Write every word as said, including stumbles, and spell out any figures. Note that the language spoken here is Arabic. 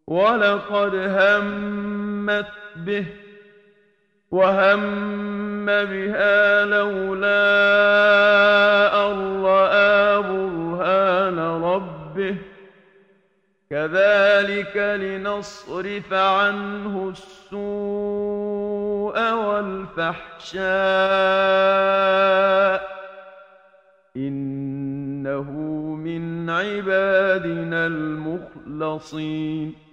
وَلَقَدْ هَمَّتْ بِهِ وَهَمَّ بِهَا لَوْلَا أَن رَّأَىٰ بُرْهَانَ رَبِّهِ ۚ كَذَٰلِكَ لِنَصْرِفَ عَنْهُ السُّوءَ وَالْفَحْشَاءَ ۚ إِنَّهُ مِنْ عِبَادِنَا الْمُخْلَصِينَ